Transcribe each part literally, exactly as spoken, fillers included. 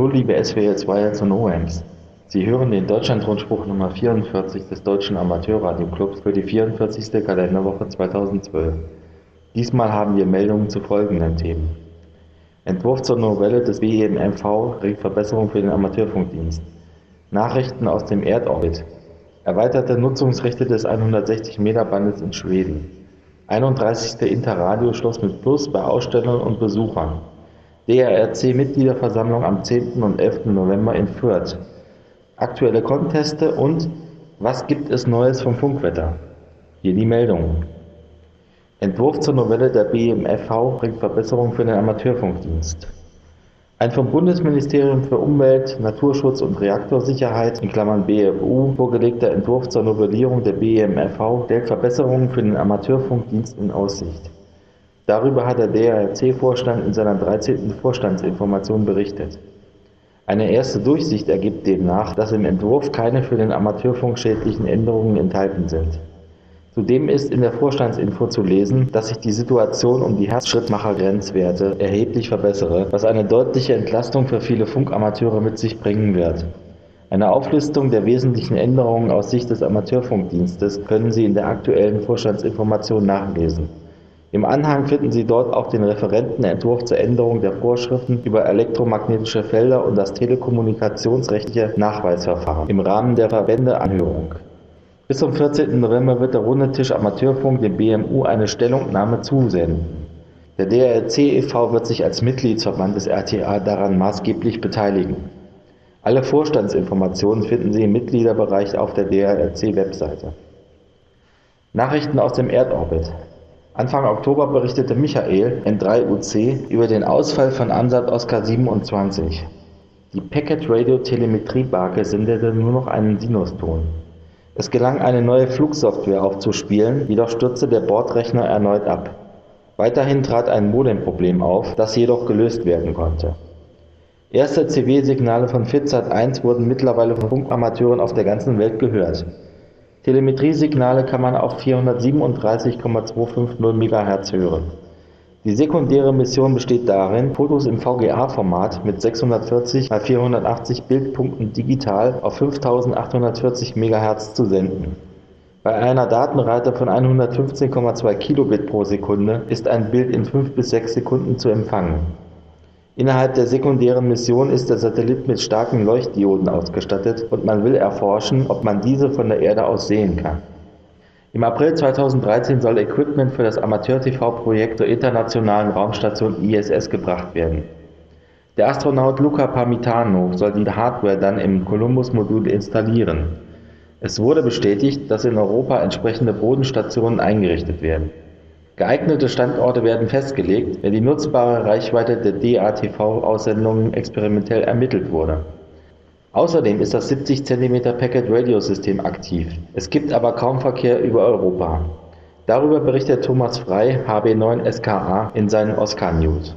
Hallo liebe S W L zwei und O E M S. Sie hören den Deutschlandrundspruch Nummer vierundvierzig des Deutschen Amateurradio-Clubs für die vierundvierzigste Kalenderwoche zweitausendzwölf. Diesmal haben wir Meldungen zu folgenden Themen: Entwurf zur Novelle des B E M M V bringt Verbesserung für den Amateurfunkdienst. Nachrichten aus dem Erdorbit. Erweiterte Nutzungsrechte des hundertsechzig Meter Bandes in Schweden. einunddreißigste Interradio-Schluss mit Plus bei Ausstellern und Besuchern. D R R C-Mitgliederversammlung am zehnten und elften November in Fürth. Aktuelle Conteste und was gibt es Neues vom Funkwetter? Hier die Meldungen. Entwurf zur Novelle der B E M M V bringt Verbesserung für den Amateurfunkdienst. Ein vom Bundesministerium für Umwelt, Naturschutz und Reaktorsicherheit (B F U) vorgelegter Entwurf zur Novellierung der B E M M V stellt Verbesserungen für den Amateurfunkdienst in Aussicht. Darüber hat der D R R C-Vorstand in seiner dreizehnten Vorstandsinformation berichtet. Eine erste Durchsicht ergibt demnach, dass im Entwurf keine für den Amateurfunk schädlichen Änderungen enthalten sind. Zudem ist in der Vorstandsinfo zu lesen, dass sich die Situation um die Hertzschrittmacher-Grenzwerte erheblich verbessere, was eine deutliche Entlastung für viele Funkamateure mit sich bringen wird. Eine Auflistung der wesentlichen Änderungen aus Sicht des Amateurfunkdienstes können Sie in der aktuellen Vorstandsinformation nachlesen. Im Anhang finden Sie dort auch den Referentenentwurf zur Änderung der Vorschriften über elektromagnetische Felder und das telekommunikationsrechtliche Nachweisverfahren im Rahmen der Verbändeanhörung. Bis zum vierzehnten November wird der Runde Tisch Amateurfunk dem B M U eine Stellungnahme zusenden. Der D R R C e V wird sich als Mitgliedsverband des R T A daran maßgeblich beteiligen. Alle Vorstandsinformationen finden Sie im Mitgliederbereich auf der D R R C-Webseite. Nachrichten aus dem Erdorbit. Anfang Oktober berichtete Michael N drei U C über den Ausfall von Ansat Oskar siebenundzwanzig. Die Packet-Radio-Telemetrie-Barke sendete nur noch einen Sinuston. Es gelang, eine neue Flugsoftware aufzuspielen, jedoch stürzte der Bordrechner erneut ab. Weiterhin trat ein Modemproblem auf, das jedoch gelöst werden konnte. Erste C W-Signale von FitSat eins wurden mittlerweile von Funkamateuren auf der ganzen Welt gehört. Telemetriesignale kann man auf vierhundertsiebenunddreißig Komma zweihundertfünfzig Megahertz hören. Die sekundäre Mission besteht darin, Fotos im V G A-Format mit sechshundertvierzig mal vierhundertachtzig Bildpunkten digital auf fünftausendachthundertvierzig Megahertz zu senden. Bei einer Datenrate von hundertfünfzehn Komma zwei Kilobit pro Sekunde ist ein Bild in fünf bis sechs Sekunden zu empfangen. Innerhalb der sekundären Mission ist der Satellit mit starken Leuchtdioden ausgestattet und man will erforschen, ob man diese von der Erde aus sehen kann. Im April zweitausenddreizehn soll Equipment für das Amateur-T V-Projekt zur internationalen Raumstation I S S gebracht werden. Der Astronaut Luca Parmitano soll die Hardware dann im Columbus-Modul installieren. Es wurde bestätigt, dass in Europa entsprechende Bodenstationen eingerichtet werden. Geeignete Standorte werden festgelegt, wenn die nutzbare Reichweite der D A T V-Aussendungen experimentell ermittelt wurde. Außerdem ist das siebzig Zentimeter Packet-Radio-System aktiv. Es gibt aber kaum Verkehr über Europa. Darüber berichtet Thomas Frey, H B neun S K A, in seinen Oscar News.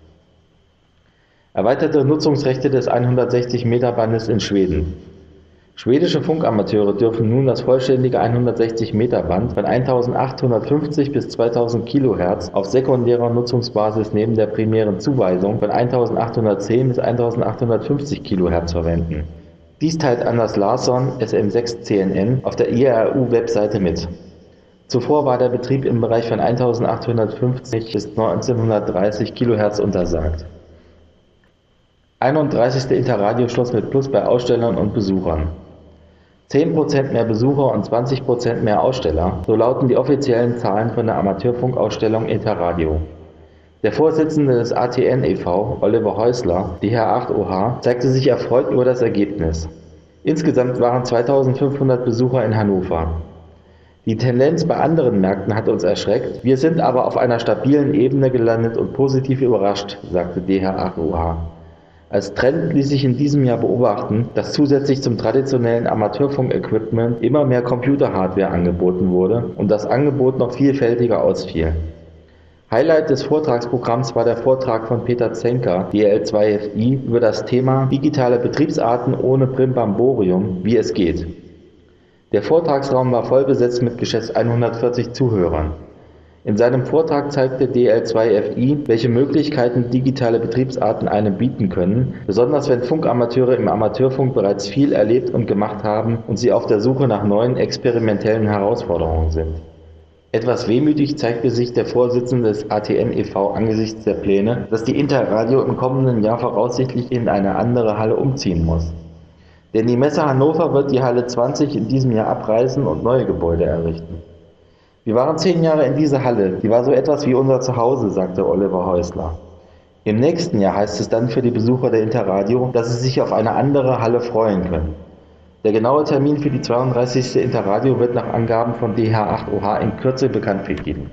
Erweiterte Nutzungsrechte des hundertsechzig Meter Bandes in Schweden. Schwedische Funkamateure dürfen nun das vollständige hundertsechzig Meter Band von eintausendachthundertfünfzig bis zweitausend Kilohertz auf sekundärer Nutzungsbasis neben der primären Zuweisung von eintausendachthundertzehn bis eintausendachthundertfünfzig Kilohertz verwenden. Dies teilt Anders Larsson, S M sechs C N N, auf der I R U-Webseite mit. Zuvor war der Betrieb im Bereich von eintausendachthundertfünfzig bis neunzehnhundertdreißig Kilohertz untersagt. einunddreißigste Interradio-Schluss mit Plus bei Ausstellern und Besuchern. zehn Prozent mehr Besucher und zwanzig Prozent mehr Aussteller, so lauten die offiziellen Zahlen von der Amateurfunkausstellung Interradio. Der Vorsitzende des A T N e V, Oliver Häusler, D H acht O H, zeigte sich erfreut über das Ergebnis. Insgesamt waren zweitausendfünfhundert Besucher in Hannover. Die Tendenz bei anderen Märkten hat uns erschreckt, wir sind aber auf einer stabilen Ebene gelandet und positiv überrascht, sagte D H acht O H. Als Trend ließ sich in diesem Jahr beobachten, dass zusätzlich zum traditionellen Amateurfunk-Equipment immer mehr Computer-Hardware angeboten wurde und das Angebot noch vielfältiger ausfiel. Highlight des Vortragsprogramms war der Vortrag von Peter Zenker, D L zwei F I, über das Thema Digitale Betriebsarten ohne Brimborium, wie es geht. Der Vortragsraum war voll besetzt mit geschätzt hundertvierzig Zuhörern. In seinem Vortrag zeigte D L zwei F I, welche Möglichkeiten digitale Betriebsarten einem bieten können, besonders wenn Funkamateure im Amateurfunk bereits viel erlebt und gemacht haben und sie auf der Suche nach neuen experimentellen Herausforderungen sind. Etwas wehmütig zeigte sich der Vorsitzende des A T N e V angesichts der Pläne, dass die Interradio im kommenden Jahr voraussichtlich in eine andere Halle umziehen muss. Denn die Messe Hannover wird die Halle zwanzig in diesem Jahr abreißen und neue Gebäude errichten. Wir waren zehn Jahre in dieser Halle, die war so etwas wie unser Zuhause, sagte Oliver Häusler. Im nächsten Jahr heißt es dann für die Besucher der Interradio, dass sie sich auf eine andere Halle freuen können. Der genaue Termin für die zweiunddreißigste Interradio wird nach Angaben von D H acht O H in Kürze bekannt gegeben.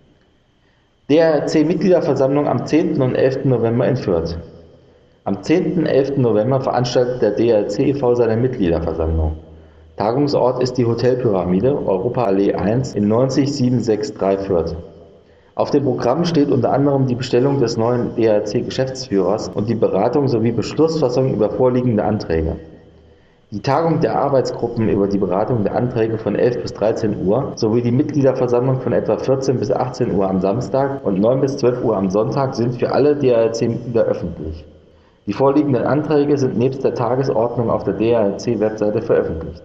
D R C-Mitgliederversammlung am zehnten und elften November in Fürth. Am zehnten und elften November veranstaltet der D R C e V seine Mitgliederversammlung. Tagungsort ist die Hotelpyramide, Europaallee eins in neunzig sieben sechs drei Fürth. Auf dem Programm steht unter anderem die Bestellung des neuen D R C-Geschäftsführers und die Beratung sowie Beschlussfassung über vorliegende Anträge. Die Tagung der Arbeitsgruppen über die Beratung der Anträge von elf bis dreizehn Uhr sowie die Mitgliederversammlung von etwa vierzehn bis achtzehn Uhr am Samstag und neun bis zwölf Uhr am Sonntag sind für alle D R C-Mitglieder öffentlich. Die vorliegenden Anträge sind nebst der Tagesordnung auf der D R C-Webseite veröffentlicht.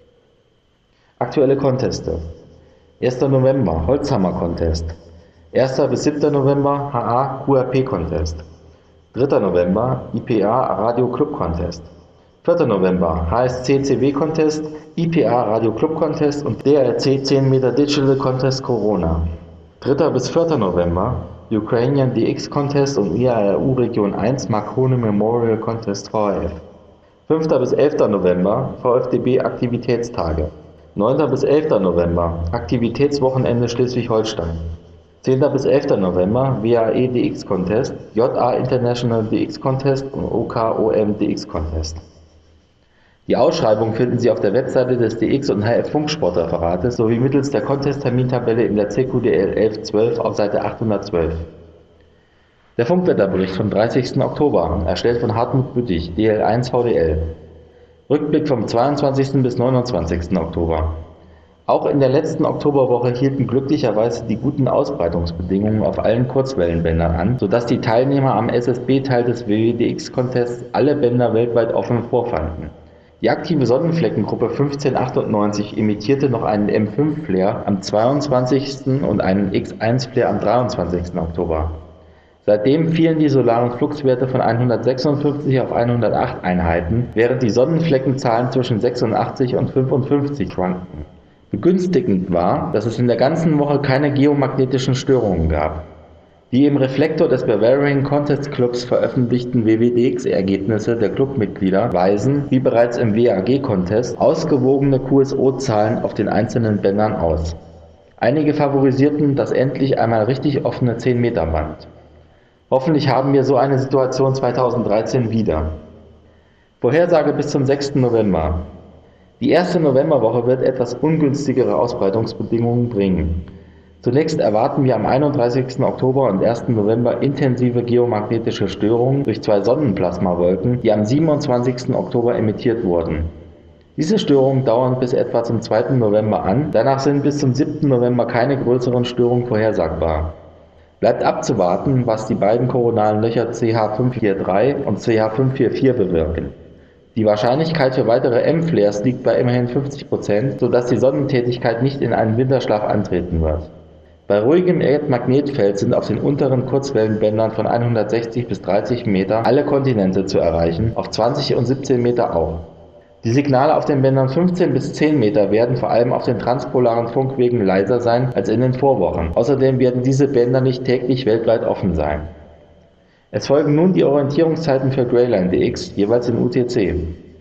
Aktuelle Conteste: erster November Holzhammer-Contest, erster bis siebter November H A Q R P-Contest, dritter November I P A Radio Club Contest, vierter November H S C C W Contest, I P A Radio Club Contest und D R C zehn Meter Digital Contest Corona, dritter bis vierter November Ukrainian D X Contest und I A R U Region eins Marconi Memorial Contest V H F, fünfter bis elfter November V F D B Aktivitätstage, neunter bis elfter November Aktivitätswochenende Schleswig-Holstein, zehnter bis elfter November W A E D X Contest, J A International D X Contest und O K O M D X Contest. Die Ausschreibung finden Sie auf der Webseite des D X und H F Funksportreferates sowie mittels der Contest-Termintabelle in der C Q D L elf zwölf auf Seite achthundertzwölf. Der Funkwetterbericht vom dreißigsten Oktober, erstellt von Hartmut Büttig, D L eins V D L. Rückblick vom zweiundzwanzigsten bis neunundzwanzigsten Oktober. Auch in der letzten Oktoberwoche hielten glücklicherweise die guten Ausbreitungsbedingungen auf allen Kurzwellenbändern an, sodass die Teilnehmer am S S B-Teil des W W D X-Contests alle Bänder weltweit offen vorfanden. Die aktive Sonnenfleckengruppe fünfzehn achtundneunzig emittierte noch einen M fünf Flare am zweiundzwanzigsten und einen X eins Flare am dreiundzwanzigsten Oktober. Seitdem fielen die solaren Fluxwerte von hundertsechsundfünfzig auf hundertacht Einheiten, während die Sonnenfleckenzahlen zwischen sechsundachtzig und fünfundfünfzig schwankten. Begünstigend war, dass es in der ganzen Woche keine geomagnetischen Störungen gab. Die im Reflektor des Bavarian Contest Clubs veröffentlichten W W D X-Ergebnisse der Clubmitglieder weisen, wie bereits im W A G-Contest, ausgewogene Q S O-Zahlen auf den einzelnen Bändern aus. Einige favorisierten das endlich einmal richtig offene zehn Meter Band. Hoffentlich haben wir so eine Situation zweitausenddreizehn wieder. Vorhersage bis zum sechsten November. Die erste Novemberwoche wird etwas ungünstigere Ausbreitungsbedingungen bringen. Zunächst erwarten wir am einunddreißigsten Oktober und ersten November intensive geomagnetische Störungen durch zwei Sonnenplasmawolken, die am siebenundzwanzigsten Oktober emittiert wurden. Diese Störungen dauern bis etwa zum zweiten November an, danach sind bis zum siebten November keine größeren Störungen vorhersagbar. Bleibt abzuwarten, was die beiden koronalen Löcher C H fünf vier drei und C H fünf vier vier bewirken. Die Wahrscheinlichkeit für weitere M-Flares liegt bei immerhin fünfzig Prozent, sodass die Sonnentätigkeit nicht in einen Winterschlaf eintreten wird. Bei ruhigem Erdmagnetfeld sind auf den unteren Kurzwellenbändern von hundertsechzig bis dreißig Meter alle Kontinente zu erreichen, auf zwanzig und siebzehn Meter auch. Die Signale auf den Bändern fünfzehn bis zehn Meter werden vor allem auf den transpolaren Funkwegen leiser sein als in den Vorwochen. Außerdem werden diese Bänder nicht täglich weltweit offen sein. Es folgen nun die Orientierungszeiten für Greyline D X, jeweils in U T C.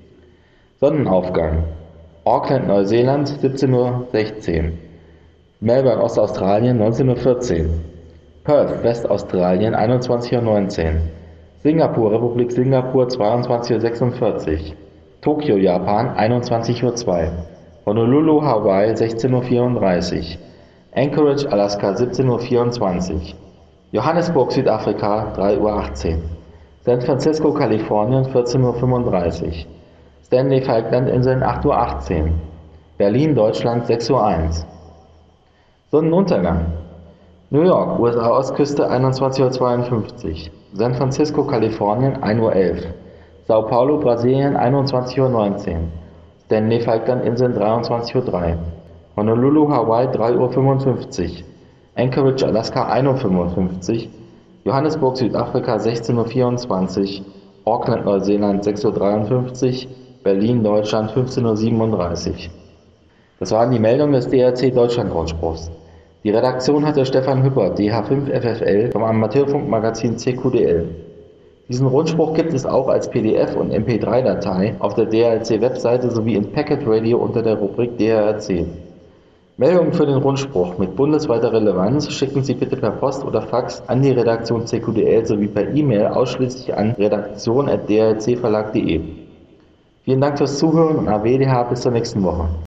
Sonnenaufgang: Auckland, Neuseeland, siebzehn Uhr sechzehn. Melbourne, Ostaustralien, neunzehn Uhr vierzehn. Perth, Westaustralien, einundzwanzig Uhr neunzehn. Singapur, Republik Singapur, zweiundzwanzig Uhr sechsundvierzig. Tokio, Japan, einundzwanzig Uhr zwei. Honolulu, Hawaii, sechzehn Uhr vierunddreißig. Anchorage, Alaska, siebzehn Uhr vierundzwanzig. Johannesburg, Südafrika, drei Uhr achtzehn. San Francisco, Kalifornien, vierzehn Uhr fünfunddreißig. Stanley Falklandinseln, acht Uhr achtzehn. Berlin, Deutschland, sechs Uhr eins. Sonnenuntergang: New York, U S A-Ostküste, einundzwanzig Uhr zweiundfünfzig. San Francisco, Kalifornien, ein Uhr elf. Sao Paulo, Brasilien, einundzwanzig Uhr neunzehn. Stanley Falklandinseln, dreiundzwanzig Uhr drei. Honolulu, Hawaii, drei Uhr fünfundfünfzig. Anchorage, Alaska, ein Uhr fünfundfünfzig. Johannesburg, Südafrika, sechzehn Uhr vierundzwanzig. Auckland, Neuseeland, sechs Uhr dreiundfünfzig. Berlin, Deutschland, fünfzehn Uhr siebenunddreißig. Das waren die Meldungen des D R C Deutschland-Rundspruchs. Die Redaktion hatte Stefan Hüpper, D H fünf F F L, vom Amateurfunkmagazin C Q D L. Diesen Rundspruch gibt es auch als P D F und M P drei Datei auf der D R R C-Webseite sowie in Packet Radio unter der Rubrik D R R C. Meldungen für den Rundspruch mit bundesweiter Relevanz schicken Sie bitte per Post oder Fax an die Redaktion C Q D L sowie per E-Mail ausschließlich an redaktion at d r c verlag punkt de. Vielen Dank fürs Zuhören und A W D H bis zur nächsten Woche.